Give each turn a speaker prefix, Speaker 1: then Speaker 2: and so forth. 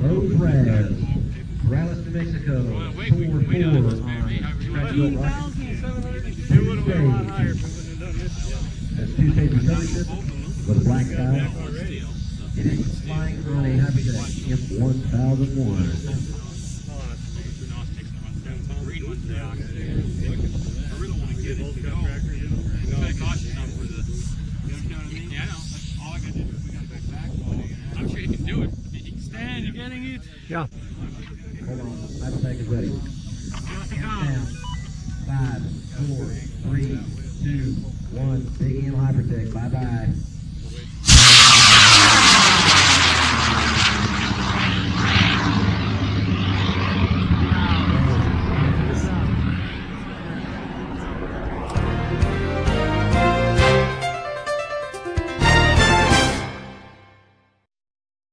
Speaker 1: Rose Raz, Morales, New Mexico, 4-4 on Scratchville Rockets. That's two stage recovery with a black tie. It is flying on a Hypertech M1001.
Speaker 2: I'm sure he can do it. Stan, you getting it?
Speaker 3: Yeah.
Speaker 1: Hold on, Hypertech is ready. Countdown. 5, 4, 3, 2, 1. Big M Hypertech. Bye bye.